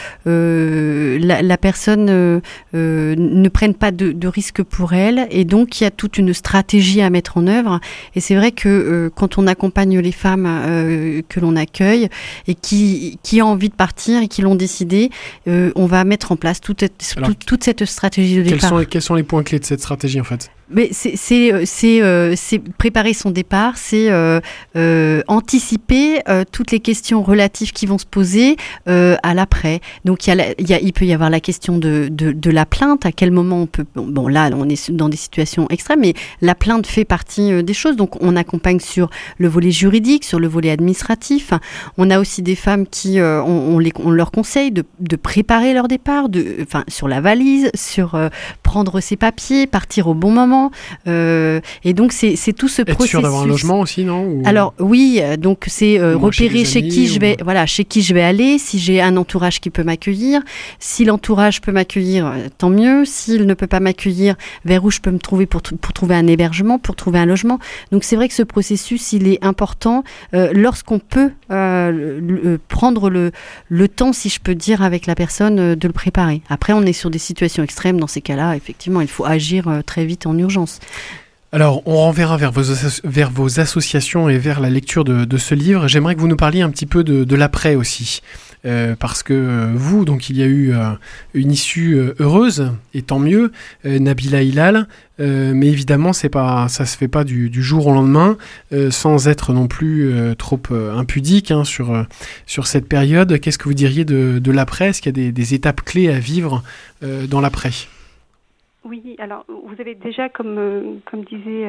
la personne ne prenne pas de risque pour elle, et donc il y a toute une stratégie à mettre en œuvre. Et c'est vrai que que quand on accompagne les femmes que l'on accueille et qui ont envie de partir et qui l'ont décidé, on va mettre en place toute cette stratégie de départ. Quels sont les points clés de cette stratégie en fait ? Mais c'est préparer son départ, c'est anticiper toutes les questions relatives qui vont se poser à l'après. Donc il peut y avoir la question de la plainte. À quel moment on peut... Bon, là, on est dans des situations extrêmes, mais la plainte fait partie des choses. Donc on accompagne sur le volet juridique, sur le volet administratif. On a aussi des femmes qui, on leur conseille de préparer leur départ, sur la valise, sur prendre ses papiers, partir au bon moment. Et donc c'est tout ce processus. Être sûr d'avoir un logement aussi, non ? Alors oui, donc c'est repérer chez qui je vais aller, si j'ai un entourage qui peut m'accueillir, si l'entourage peut m'accueillir, tant mieux. S'il ne peut pas m'accueillir, vers où je peux me trouver pour trouver un hébergement, pour trouver un logement. Donc c'est vrai que ce processus, il est important lorsqu'on peut prendre le temps, si je peux dire, avec la personne de le préparer. Après, on est sur des situations extrêmes. Dans ces cas-là, effectivement, il faut agir très vite en urgence. Alors, on renverra vers vos associations et vers la lecture de ce livre. J'aimerais que vous nous parliez un petit peu de l'après aussi. Parce que vous, donc il y a eu une issue heureuse, et tant mieux, Nabila Hilal, mais évidemment ça se fait pas du jour au lendemain, sans être non plus trop impudique sur cette période. Qu'est-ce que vous diriez de l'après ? Est-ce qu'il y a des étapes clés à vivre dans l'après ? Oui, alors vous avez déjà, comme disait,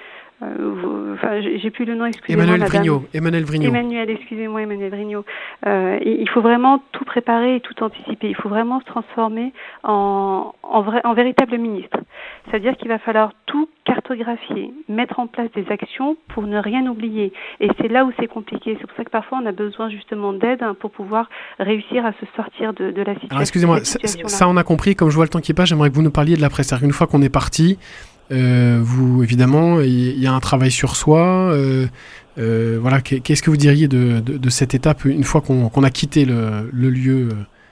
j'ai plus le nom, excusez-moi. Emmanuel Vrignot. Il faut vraiment tout préparer et tout anticiper. Il faut vraiment se transformer en véritable ministre. C'est-à-dire qu'il va falloir tout cartographier, mettre en place des actions pour ne rien oublier. Et c'est là où c'est compliqué. C'est pour ça que parfois on a besoin justement d'aide pour pouvoir réussir à se sortir de la situation. Alors excusez-moi, ça on a compris. Comme je vois le temps qui passe, j'aimerais que vous nous parliez de l'après. C'est-à-dire qu'une fois qu'on est parti, vous, évidemment, il y a un travail sur soi. Voilà, qu'est-ce que vous diriez de cette étape une fois qu'on a quitté le lieu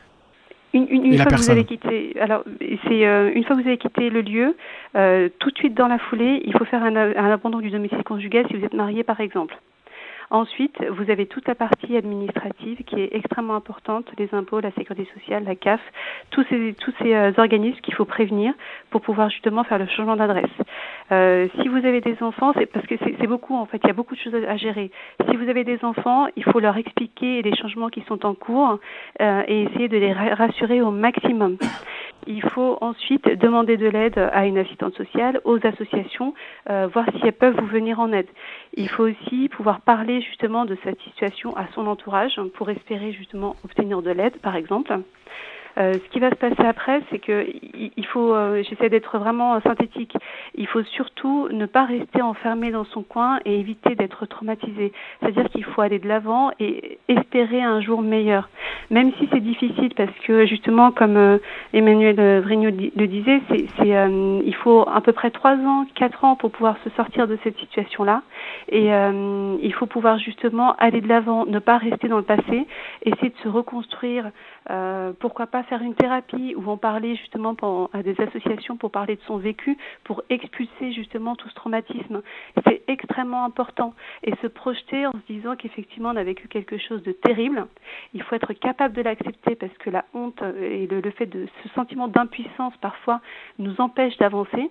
une et la fois personne. Que vous avez quitté, alors c'est une fois que vous avez quitté le lieu, tout de suite dans la foulée, il faut faire un abandon du domicile conjugal si vous êtes marié par exemple. Ensuite, vous avez toute la partie administrative qui est extrêmement importante, les impôts, la sécurité sociale, la CAF, tous ces organismes qu'il faut prévenir pour pouvoir justement faire le changement d'adresse. Si vous avez des enfants, c'est parce que c'est beaucoup en fait, il y a beaucoup de choses à gérer. Si vous avez des enfants, il faut leur expliquer les changements qui sont en cours et essayer de les rassurer au maximum. Il faut ensuite demander de l'aide à une assistante sociale, aux associations, voir si elles peuvent vous venir en aide. Il faut aussi pouvoir parler justement de cette situation à son entourage pour espérer justement obtenir de l'aide, par exemple. Ce qui va se passer après, c'est que il faut, j'essaie d'être vraiment synthétique, il faut surtout ne pas rester enfermé dans son coin et éviter d'être traumatisé. C'est-à-dire qu'il faut aller de l'avant et espérer un jour meilleur. Même si c'est difficile, parce que justement, comme Emmanuel Vrignot le disait, il faut à peu près 3 ans, 4 ans pour pouvoir se sortir de cette situation-là. Et il faut pouvoir justement aller de l'avant, ne pas rester dans le passé, essayer de se reconstruire. Pourquoi pas faire une thérapie ou en parler justement à des associations pour parler de son vécu, pour expulser justement tout ce traumatisme. C'est extrêmement important. Et se projeter en se disant qu'effectivement on a vécu quelque chose de terrible. Il faut être capable de l'accepter parce que la honte et le fait de ce sentiment d'impuissance parfois nous empêche d'avancer.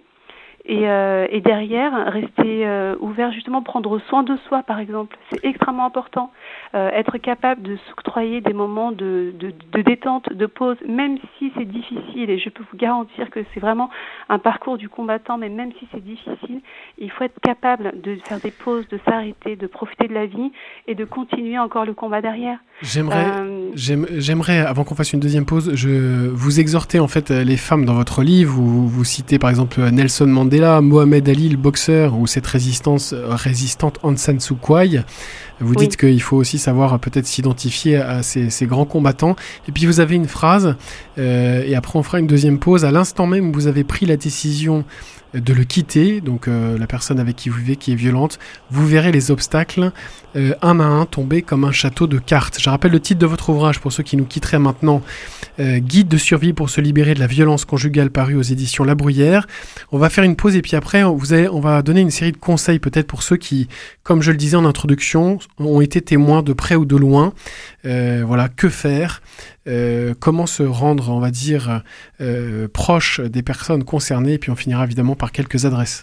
Et derrière, rester ouvert, justement prendre soin de soi, par exemple. C'est extrêmement important. Être capable de s'octroyer des moments de détente, de pause, même si c'est difficile. Et je peux vous garantir que c'est vraiment un parcours du combattant, mais même si c'est difficile, il faut être capable de faire des pauses, de s'arrêter, de profiter de la vie et de continuer encore le combat derrière. J'aimerais, avant qu'on fasse une deuxième pause, vous exhorter en fait les femmes dans votre livre, où vous citez par exemple Nelson Mandela, Mohamed Ali, le boxeur, ou cette résistante Aung San Suu Kyi. Vous dites qu'il faut aussi savoir peut-être s'identifier à ces grands combattants. Et puis vous avez une phrase, et après on fera une deuxième pause. À l'instant même où vous avez pris la décision de le quitter, donc la personne avec qui vous vivez qui est violente, vous verrez les obstacles un à un tomber comme un château de cartes. Je rappelle le titre de votre ouvrage pour ceux qui nous quitteraient maintenant, Guide de survie pour se libérer de la violence conjugale, paru aux éditions La Bruyère. On va faire une pause et puis après on va donner une série de conseils peut-être pour ceux qui, comme je le disais en introduction, ont été témoins de près ou de loin. Voilà, que faire, comment se rendre, on va dire, proche des personnes concernées, et puis on finira évidemment par quelques adresses.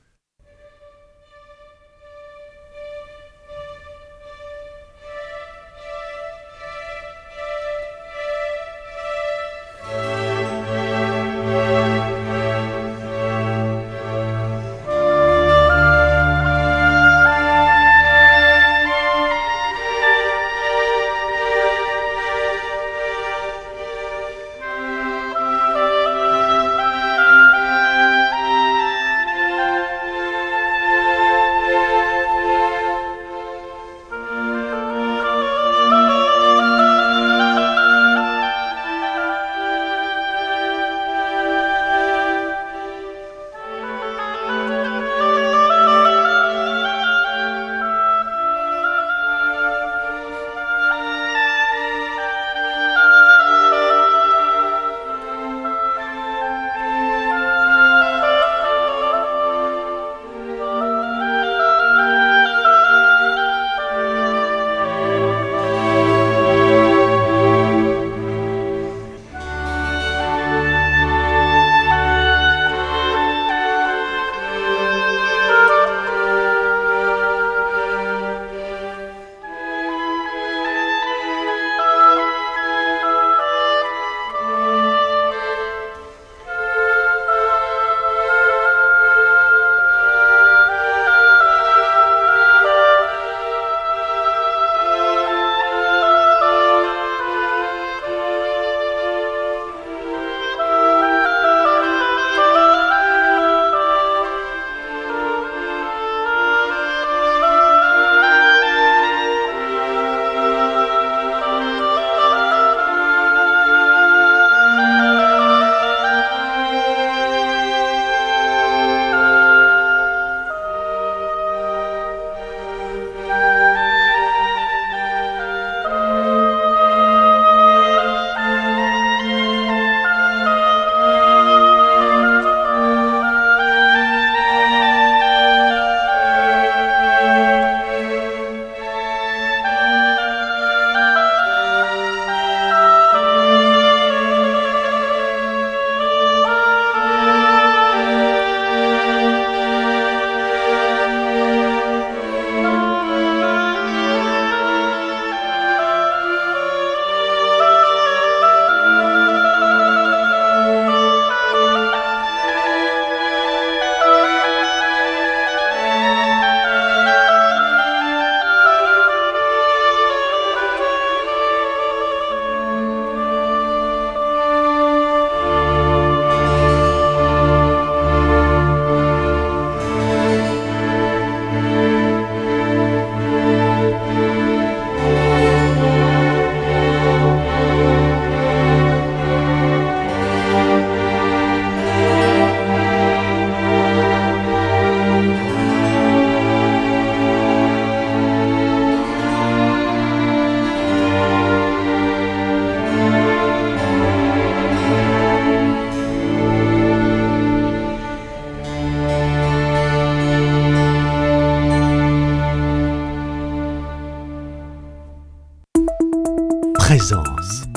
Présence.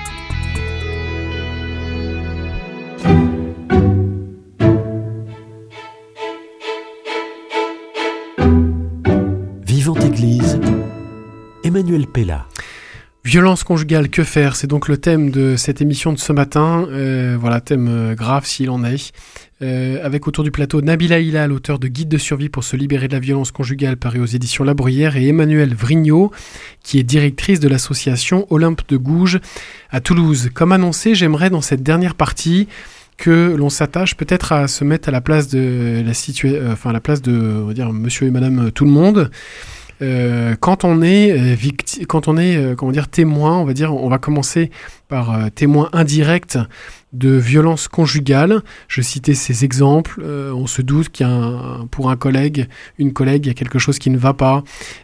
Vivante Église, Emmanuel Pella. Violence conjugale, que faire? C'est donc le thème de cette émission de ce matin. Voilà, thème grave s'il en est. Avec autour du plateau Nabila Hilal, auteur de Guide de survie pour se libérer de la violence conjugale, paru aux éditions La Bruyère, et Emmanuelle Vrignot, qui est directrice de l'association Olympe de Gouges à Toulouse. Comme annoncé, j'aimerais dans cette dernière partie que l'on s'attache peut-être à se mettre à la place de la place de, on va dire, monsieur et madame tout le monde. Quand on est témoin, on va commencer par témoin indirect de violences conjugales. Je citais ces exemples. On se doute pour un collègue, une collègue, il y a quelque chose qui ne va pas.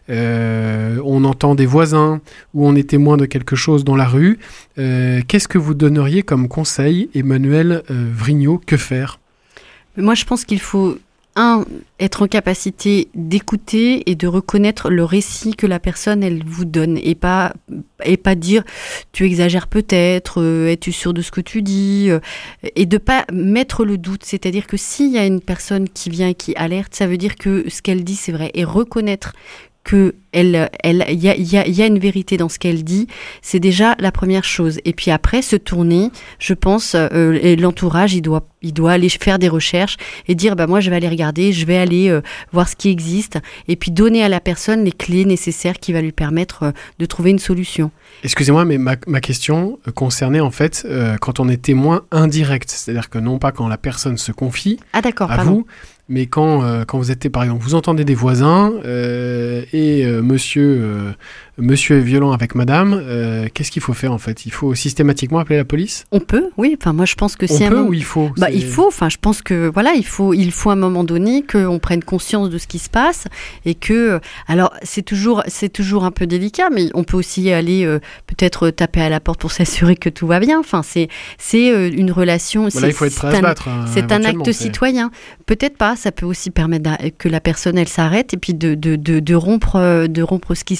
On entend des voisins ou on est témoin de quelque chose dans la rue. Qu'est-ce que vous donneriez comme conseil, Emmanuelle Vrignot? Que faire? Moi, je pense qu'il faut être en capacité d'écouter et de reconnaître le récit que la personne, elle vous donne et pas dire tu exagères peut-être, es-tu sûr de ce que tu dis, et de pas mettre le doute. C'est-à-dire que s'il y a une personne qui vient et qui alerte, ça veut dire que ce qu'elle dit, c'est vrai, et reconnaître que il y a une vérité dans ce qu'elle dit, c'est déjà la première chose. Et puis après, se tourner, je pense, l'entourage, il doit aller faire des recherches et dire, moi, je vais aller regarder, je vais aller voir ce qui existe, et puis donner à la personne les clés nécessaires qui va lui permettre de trouver une solution. Excusez-moi, mais ma question concernait en fait quand on est témoin indirect, c'est-à-dire que non pas quand la personne se confie à vous, mais quand vous êtes, par exemple, vous entendez des voisins et monsieur est violent avec madame, qu'est-ce qu'il faut faire en fait? Il faut systématiquement appeler la police? On peut, oui. Enfin, moi je pense que ou il faut? Il faut. Enfin, je pense que voilà, il faut à un moment donné qu'on prenne conscience de ce qui se passe et que, alors c'est toujours un peu délicat, mais on peut aussi aller peut-être taper à la porte pour s'assurer que tout va bien. Enfin, c'est une relation. Là, il faut être prêt à se battre. C'est un acte citoyen. Peut-être pas. Ça peut aussi permettre que la personne elle s'arrête et puis de rompre ce qui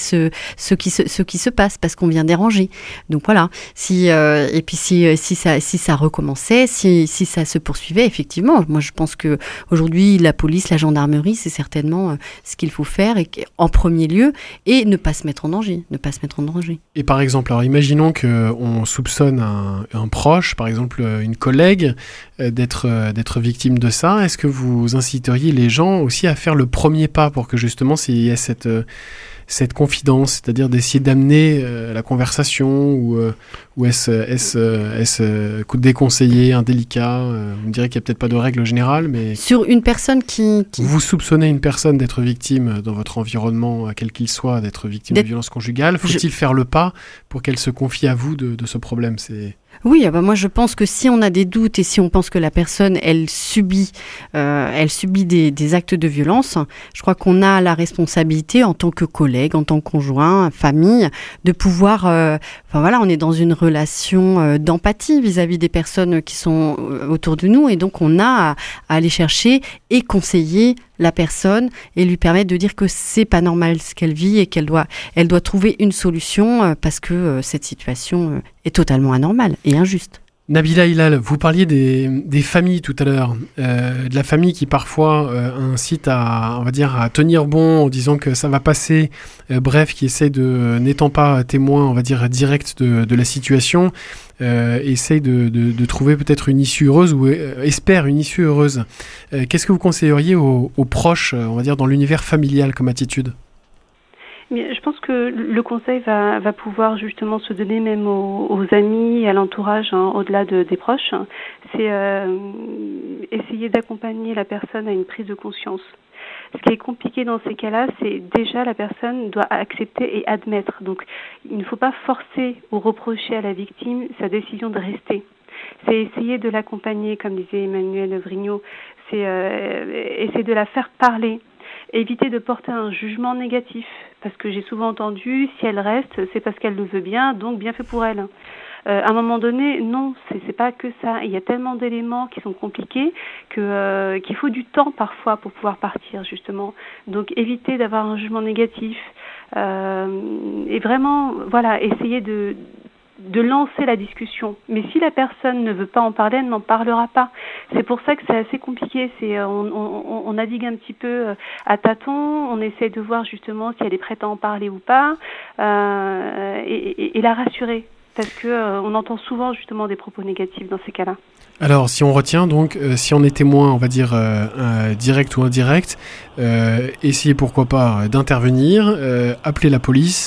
se passe parce qu'on vient déranger. Donc voilà. Si ça recommençait, si ça se poursuivait, effectivement, moi je pense que aujourd'hui la police, la gendarmerie, c'est certainement ce qu'il faut faire en premier lieu et ne pas se mettre en danger, Et par exemple, alors imaginons que on soupçonne un proche, par exemple une collègue, d'être victime de ça. Est-ce que vous inciteriez les gens aussi à faire le premier pas pour que justement s'il y ait cette confidence, c'est-à-dire d'essayer d'amener la conversation ou est-ce déconseillé, indélicat? Vous me direz qu'il n'y a peut-être pas de règle générale, mais... Sur une personne qui... Vous soupçonnez une personne d'être victime dans votre environnement, quel qu'il soit, d'être victime de violence conjugale. Faut-il faire le pas pour qu'elle se confie à vous de ce problème? Oui, moi je pense que si on a des doutes et si on pense que la personne elle subit des actes de violence, je crois qu'on a la responsabilité en tant que collègue, en tant que conjoint, famille, de pouvoir, on est dans une relation d'empathie vis-à-vis des personnes qui sont autour de nous et donc on a à aller chercher et conseiller la personne et lui permettre de dire que c'est pas normal ce qu'elle vit et qu'elle doit trouver une solution parce que cette situation est totalement anormale et injuste. Nabila Hilal, vous parliez des familles tout à l'heure, de la famille qui parfois incite à tenir bon en disant que ça va passer, qui essaie n'étant pas témoin, direct de la situation, essaye de trouver peut-être une issue heureuse ou espère une issue heureuse. Qu'est-ce que vous conseilleriez aux proches, dans l'univers familial comme attitude? Mais je pense que le conseil va pouvoir justement se donner même aux amis et à l'entourage, au-delà des proches. C'est essayer d'accompagner la personne à une prise de conscience. Ce qui est compliqué dans ces cas-là, c'est déjà la personne doit accepter et admettre. Donc, il ne faut pas forcer ou reprocher à la victime sa décision de rester. C'est essayer de l'accompagner, comme disait Emmanuelle Vrignot, c'est essayer de la faire parler. Éviter de porter un jugement négatif, parce que j'ai souvent entendu, si elle reste, c'est parce qu'elle le veut bien, donc bien fait pour elle. À un moment donné, non, c'est pas que ça. Il y a tellement d'éléments qui sont compliqués qu'il faut du temps parfois pour pouvoir partir, justement. Donc éviter d'avoir un jugement négatif et vraiment, essayer de lancer la discussion. Mais si la personne ne veut pas en parler, elle n'en parlera pas. C'est pour ça que c'est assez compliqué. On navigue un petit peu à tâtons, on essaie de voir justement si elle est prête à en parler ou pas, et la rassurer. Parce que on entend souvent justement des propos négatifs dans ces cas-là. Alors, si on retient donc, si on est témoin, direct ou indirect, essayez pourquoi pas d'intervenir, appeler la police.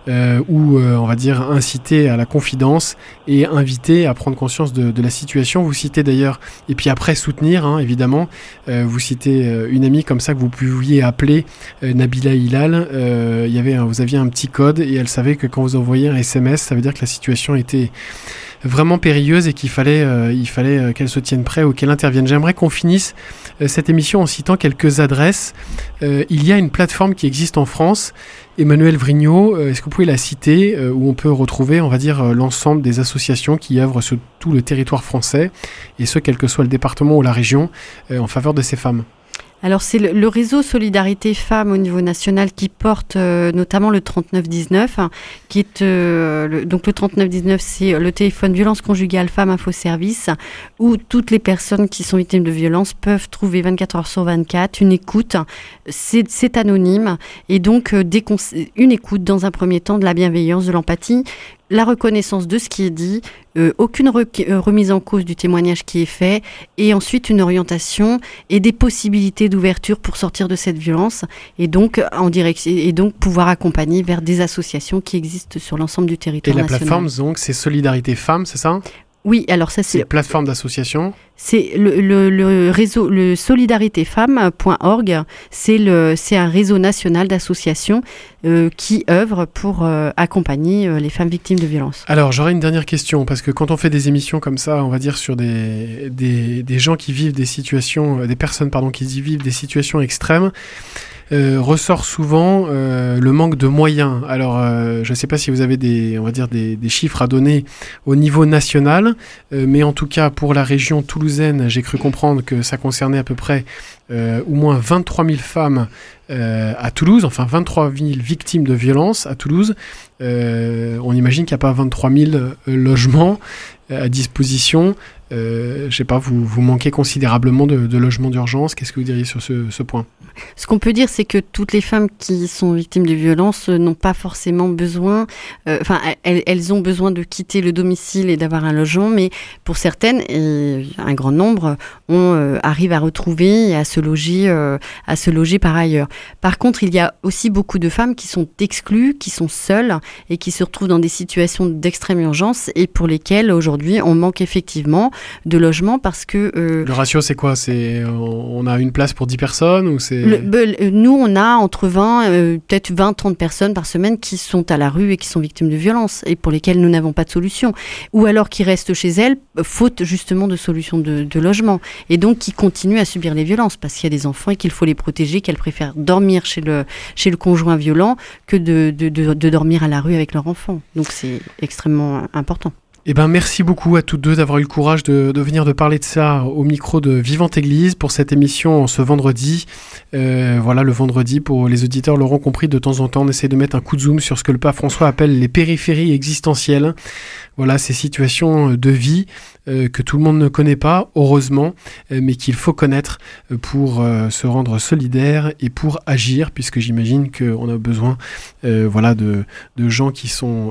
ou on va dire inciter à la confidence et inviter à prendre conscience de la situation. Vous citez d'ailleurs, et puis après soutenir, hein, évidemment, vous citez une amie comme ça que vous pouviez appeler Nabila Hilal. Vous aviez un petit code et elle savait que quand vous envoyiez un SMS, ça veut dire que la situation était vraiment périlleuse et qu'il fallait qu'elle se tienne prêt ou qu'elle intervienne. J'aimerais qu'on finisse cette émission en citant quelques adresses. Il y a une plateforme qui existe en France, Emmanuel Vrignot, est-ce que vous pouvez la citer, où on peut retrouver, on va dire, l'ensemble des associations qui œuvrent sur tout le territoire français, et ce, quel que soit le département ou la région, en faveur de ces femmes? Alors c'est le réseau Solidarité Femmes au niveau national qui porte notamment le 3919, qui est donc le 3919, c'est le téléphone violence conjugale femmes info service, où toutes les personnes qui sont victimes de violences peuvent trouver 24 heures sur 24 une écoute. C'est anonyme et donc une écoute dans un premier temps, de la bienveillance, de l'empathie, la reconnaissance de ce qui est dit, aucune remise en cause du témoignage qui est fait, et ensuite une orientation et des possibilités d'ouverture pour sortir de cette violence, et donc pouvoir accompagner vers des associations qui existent sur l'ensemble du territoire national. Et la plateforme, donc, c'est Solidarité Femmes, c'est ça ? Oui, alors ça c'est... plateforme d'association. C'est le réseau, le solidaritéfemmes.org, c'est un réseau national d'associations qui œuvrent pour accompagner les femmes victimes de violences. Alors j'aurais une dernière question, parce que quand on fait des émissions comme ça, on va dire sur des gens qui vivent des situations, des personnes qui vivent des situations extrêmes, ressort souvent le manque de moyens. Alors, je ne sais pas si vous avez des chiffres à donner au niveau national, mais en tout cas pour la région toulousaine, j'ai cru comprendre que ça concernait à peu près au moins 23 000 femmes à Toulouse, enfin 23 000 victimes de violences à Toulouse. On imagine qu'il n'y a pas 23 000 logements à disposition. Je ne sais pas, vous manquez considérablement de logements d'urgence. Qu'est-ce que vous diriez sur ce point ? Ce qu'on peut dire, c'est que toutes les femmes qui sont victimes de violences n'ont pas forcément besoin, elles ont besoin de quitter le domicile et d'avoir un logement, mais pour certaines, et un grand nombre, arrivent à retrouver et à se loger par ailleurs. Par contre, il y a aussi beaucoup de femmes qui sont exclues, qui sont seules et qui se retrouvent dans des situations d'extrême urgence et pour lesquelles aujourd'hui on manque effectivement de logements parce que... Le ratio, c'est quoi ? On a une place pour 10 personnes ou c'est... Nous, on a entre 20, peut-être 20-30 personnes par semaine qui sont à la rue et qui sont victimes de violences et pour lesquelles nous n'avons pas de solution. Ou alors qui restent chez elles, faute justement de solution de logement. Et donc qui continuent à subir les violences parce qu'il y a des enfants et qu'il faut les protéger, qu'elles préfèrent dormir chez le conjoint violent que de dormir à la rue avec leur enfant. Donc c'est extrêmement important. Eh ben, merci beaucoup à toutes deux d'avoir eu le courage de venir de parler de ça au micro de Vivante Église pour cette émission ce vendredi. Voilà, le vendredi, pour les auditeurs l'auront compris, de temps en temps, on essaie de mettre un coup de zoom sur ce que le pape François appelle les périphéries existentielles. Voilà, ces situations de vie que tout le monde ne connaît pas, heureusement, mais qu'il faut connaître pour se rendre solidaire et pour agir, puisque j'imagine qu'on a besoin de gens qui sont,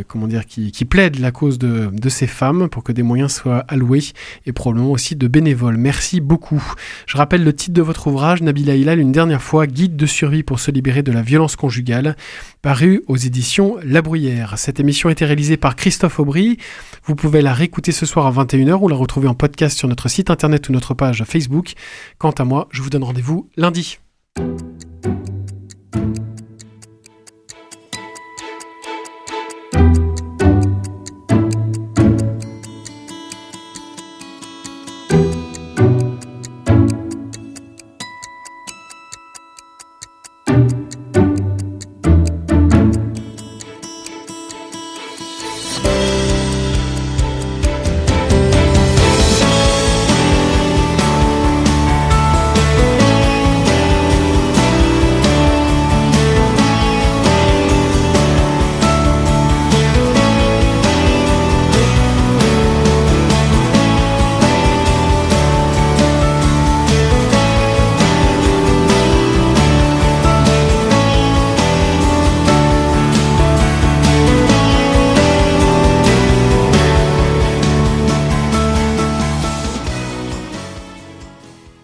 qui plaident la cause de ces femmes pour que des moyens soient alloués et probablement aussi de bénévoles. Merci beaucoup. Je rappelle le titre de votre ouvrage, Nabila Hilal, une dernière fois, Guide de survie pour se libérer de la violence conjugale, paru aux éditions La Bruyère. Cette émission a été réalisée par Christophe Aubry. Vous pouvez la réécouter ce soir à 21h ou la retrouver en podcast sur notre site internet ou notre page Facebook. Quant à moi, je vous donne rendez-vous lundi.